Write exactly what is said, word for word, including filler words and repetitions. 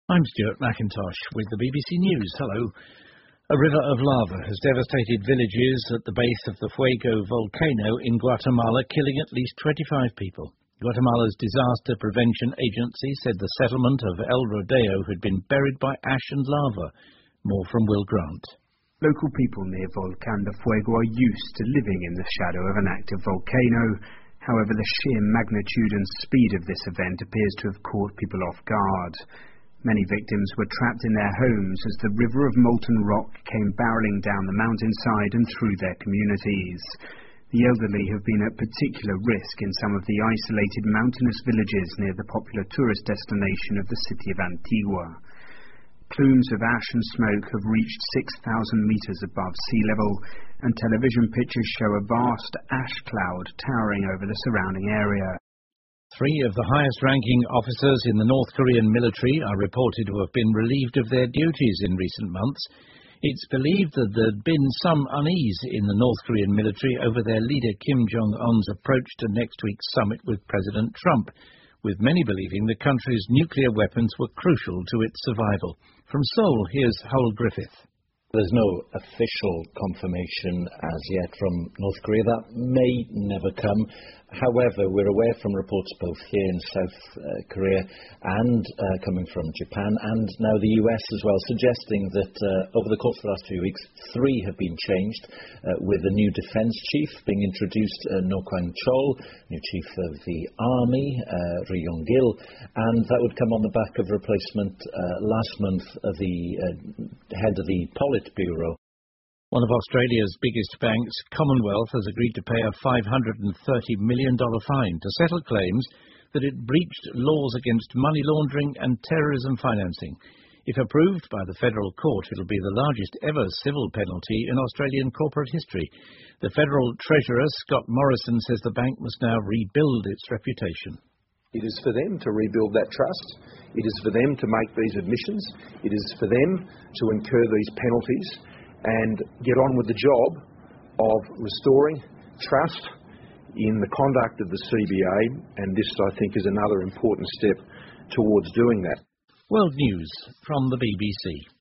I'm Stuart McIntosh with the B B C News. Hello. A river of lava has devastated villages at the base of the Fuego volcano in Guatemala, killing at least twenty-five people. Guatemala's Disaster Prevention Agency said the settlement of El Rodeo had been buried by ash and lava. More from Will Grant. Local people near Volcán de Fuego are used to living in the shadow of an active volcano. However, the sheer magnitude and speed of this event appears to have caught people off guard. Many victims were trapped in their homes as the river of molten rock came barreling down the mountainside and through their communities. The elderly have been at particular risk in some of the isolated mountainous villages near the popular tourist destination of the city of Antigua. Plumes of ash and smoke have reached six thousand metres above sea level, and television pictures show a vast ash cloud towering over the surrounding area. Three of the highest-ranking officers in the North Korean military are reported to have been relieved of their duties in recent months. It's believed that there had been some unease in the North Korean military over their leader Kim Jong-un's approach to next week's summit with President Trump, with many believing the country's nuclear weapons were crucial to its survival. From Seoul, here's Howell Griffith. There's no official confirmation as yet from North Korea. That may never come. However, we're aware from reports both here in South uh, Korea and uh, coming from Japan and now the U S as well, suggesting that uh, over the course of the last few weeks, three have been changed, uh, with a new defence chief being introduced, uh, No Kwang-chol, new chief of the army, uh, Ri Yong-gil, and that would come on the back of replacement uh, last month of the uh, head of the Politburo. One of Australia's biggest banks, Commonwealth, has agreed to pay a five hundred thirty million dollars fine to settle claims that it breached laws against money laundering and terrorism financing. If approved by the federal court, it will be the largest ever civil penalty in Australian corporate history. The federal treasurer, Scott Morrison, says the bank must now rebuild its reputation. It is for them to rebuild that trust. It is for them to make these admissions. It is for them to incur these penalties and get on with the job of restoring trust in the conduct of the C B A, and this, I think, is another important step towards doing that. World News from the B B C.